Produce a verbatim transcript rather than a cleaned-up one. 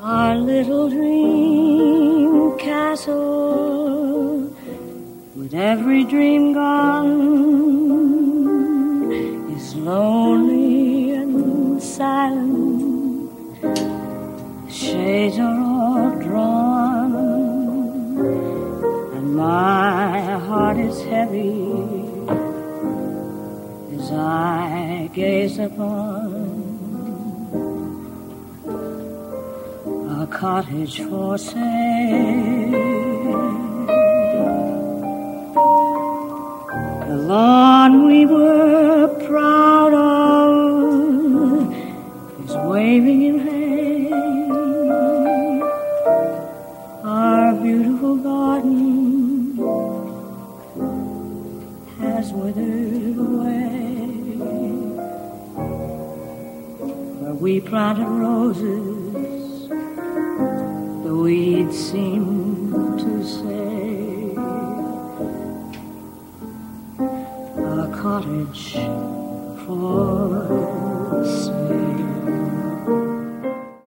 Our little dream castle, with every dream gone, is lonely and silent. The shades are all drawn, and my heart is heavy as I gaze upon a cottage for sale. The lawn we were proud of is waving in hay. Our beautiful garden has withered away. Where we planted roses, the weeds seem to say, a cottage for